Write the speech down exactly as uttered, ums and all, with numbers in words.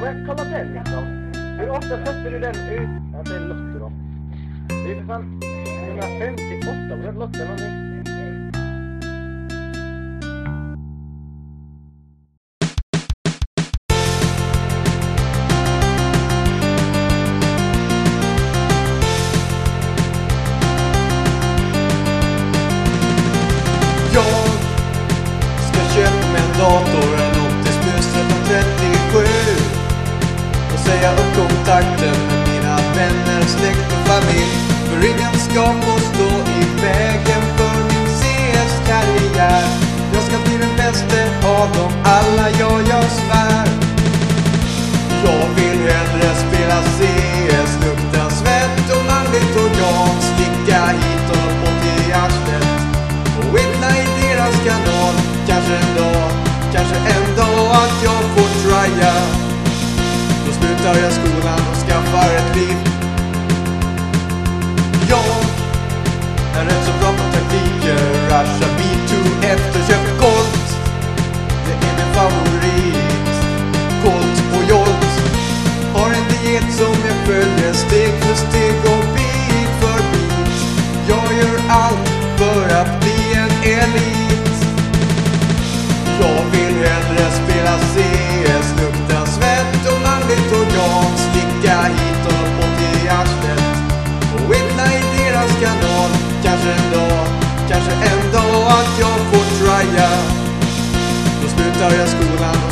men kolla den liksom. Hur ofta sätter du den ut? Ja, det är Lotto då. Det är för fan hundrafemtioåtta, vad är Lotto någonting? Jag ska köpa mig en dator, en Optis Mus tretton trettiosju och säga upp kontakten med mina vänner, släkt och familj. För ingen ska få stå i vägen för min C S-karriär. Jag ska bli den bästa av dem alla, jag, jag svär. Jag vill hellre spela C S, lukta svett och manligt organ, slicka hit och bort i arslet och vittna i deras kanal. Kanske en dag, kanske en dag att jag får trya. Då slutar jag skolan och skaffar ett liv. Jag är rätt så bra på taktiker, Russia B två efterköp Colt. Det är min favorit, Colt och Jolt. Har en diet som jag följer steg för steg och bit för bit. Jag gör allt för att bli en elit. Jag vill hellre spela C S, lukta svett och manligt organ, slicka hit och bort i arslet och vittna i deras kanal. Kanske en dag, kanske en dag att jag får trya. Då slutar jag skolan och